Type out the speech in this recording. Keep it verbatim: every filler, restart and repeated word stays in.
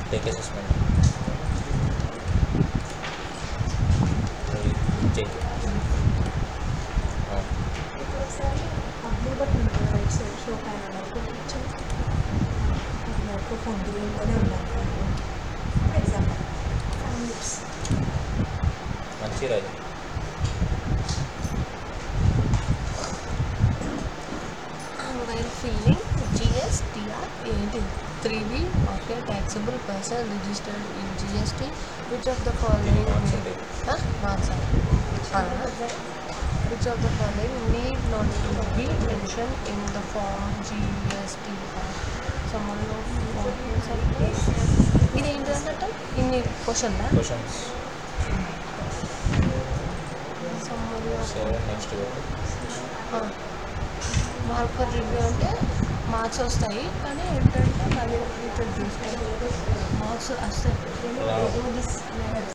Take assessment check right side show పైన microphone గ్రీన్లోనే ఉండాలి ఎగ్జాంపుల్ ఫైవ్ మినిట్స్ మంచి Raju While filling G S T R ఏంటి three B of a taxable person registered in G S T, which of the following marks may- ఉంటాయి huh? marks are uh, which of the following need not to be mentioned in the form G S T R? Summary of documents are there. ఇది ఏంటి అన్నట్టు ఇన్ని question questions summary of seven next mark for review అంటే marks వస్తాయి కానీ ఏంటంటే మళ్ళీ return చూస్తాయి మార్క్స్ వస్తాయి